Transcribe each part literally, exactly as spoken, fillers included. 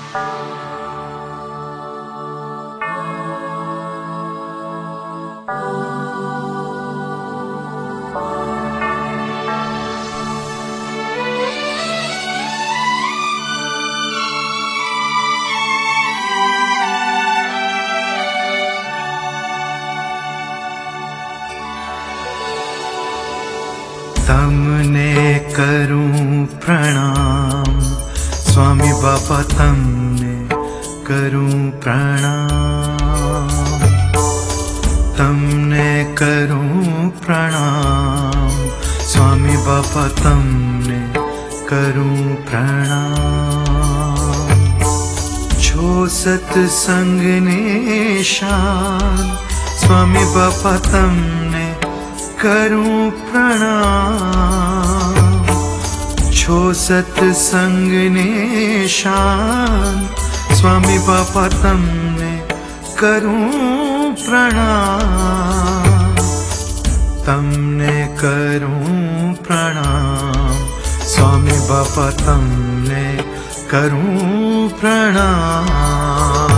तमने करूं प्रणाम स्वामी बापा, तमने करूं प्रणाम, तमने करूं प्रणाम स्वामी बापा, तमने करूं प्रणाम। छो सत्संग निशान स्वामी बापा, तमने करूं प्रणाम। छो सत्संग निशान स्वामी बापा, तमने करूं प्रणाम, तमने करूं प्रणाम स्वामी बापा, तमने करूं प्रणाम।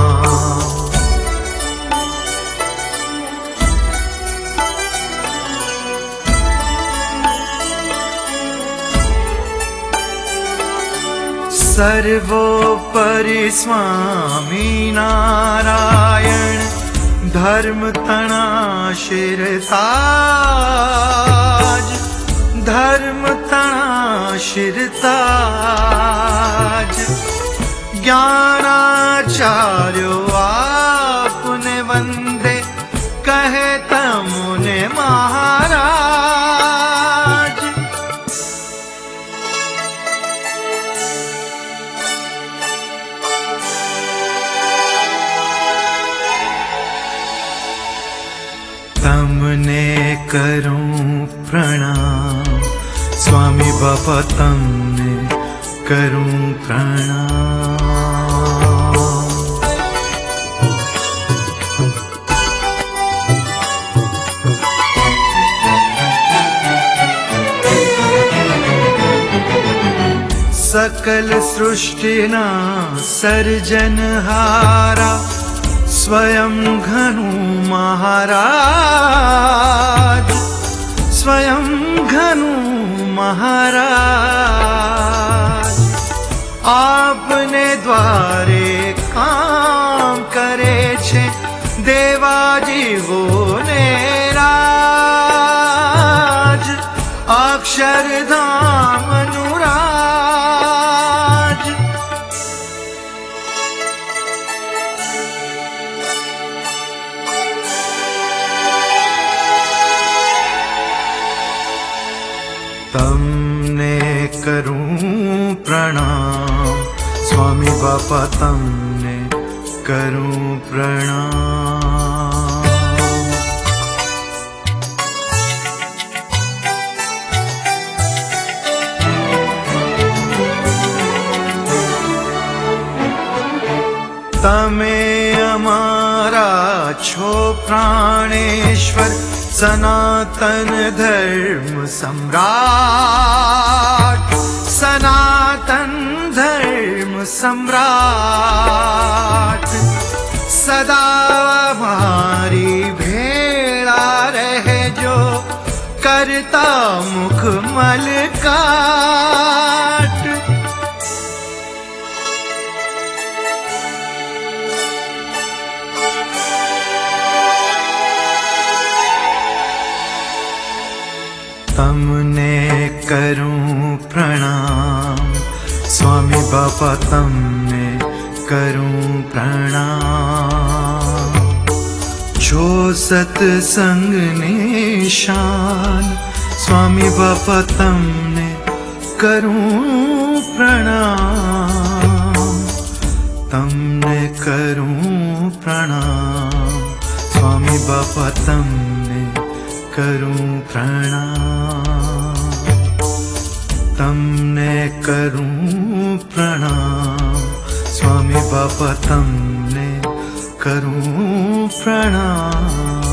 सर्वोपरि स्वामी नारायण, धर्म तना शिरताज, धर्म तना शिरताज। ज्ञानाचार्यो आपने वंदे, कहे तमुने महाराज। तमने करूं प्रणाम स्वामी बापा, तमने करूं प्रणाम। सकल सृष्टिना सर्जनहारा, स्वयं घनु महाराज, स्वयं घनु महाराज। आपने द्वारे काम करे छे देवाजीवो ने राज, अक्षरधाम अनुराज। तमने करूं प्रणाम स्वामी बापा, तमने करूं प्रणाम। तमे अमारा छो प्राणेश्वर, सनातन धर्म सम्राट, सनातन धर्म सम्राट। सदा हमारी भेड़ा रहे जो, करता मुख मलकाट। तमने करूं प्रणाम स्वामी बापा, तमने करूं प्रणाम। छो सत्संग निशान स्वामी बापा, तमने करूं प्रणाम, तमने करूं प्रणाम स्वामी बापा, तमने करूं प्रणाम, तमने करूं प्रणाम स्वामी बापा, तमने करूं प्रणाम।